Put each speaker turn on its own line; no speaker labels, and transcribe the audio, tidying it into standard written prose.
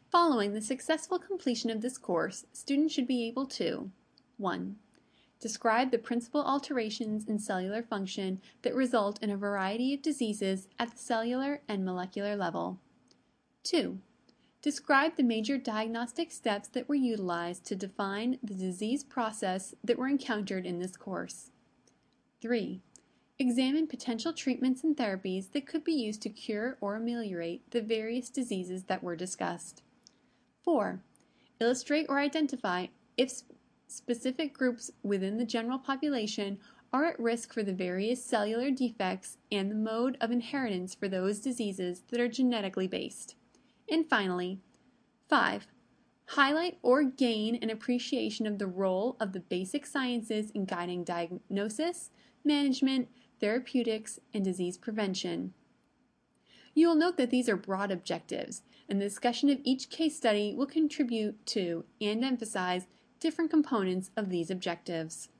Following the successful completion of this course, students should be able to 1. Describe the principal alterations in cellular function that result in a variety of diseases at the cellular and molecular level. 2. Describe the major diagnostic steps that were utilized to define the disease process that were encountered in this course. 3. Examine potential treatments and therapies that could be used to cure or ameliorate the various diseases that were discussed. 4. Illustrate or identify if specific groups within the general population are at risk for the various cellular defects and the mode of inheritance for those diseases that are genetically based. And finally, 5. Highlight or gain an appreciation of the role of the basic sciences in guiding diagnosis, management, therapeutics, and disease prevention. You will note that these are broad objectives, and the discussion of each case study will contribute to and emphasize different components of these objectives.